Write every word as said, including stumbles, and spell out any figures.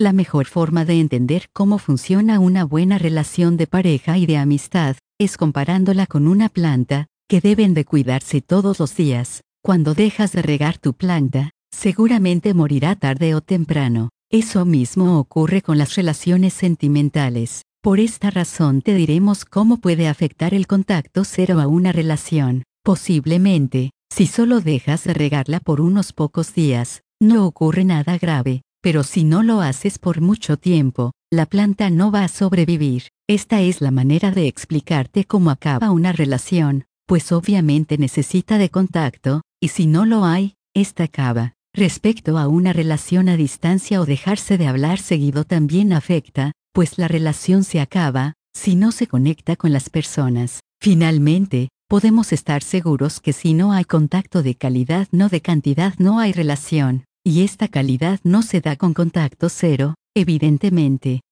La mejor forma de entender cómo funciona una buena relación de pareja y de amistad, es comparándola con una planta, que deben de cuidarse todos los días. Cuando dejas de regar tu planta, seguramente morirá tarde o temprano. Eso mismo ocurre con las relaciones sentimentales. Por esta razón te diremos cómo puede afectar el contacto cero a una relación. Posiblemente, si solo dejas de regarla por unos pocos días, no ocurre nada grave. Pero si no lo haces por mucho tiempo, la planta no va a sobrevivir. Esta es la manera de explicarte cómo acaba una relación, pues obviamente necesita de contacto, y si no lo hay, esta acaba. Respecto a una relación a distancia o dejarse de hablar seguido también afecta, pues la relación se acaba, si no se conecta con las personas. Finalmente, podemos estar seguros que si no hay contacto de calidad no de cantidad no hay relación. Y esta calidad no se da con contacto cero, evidentemente.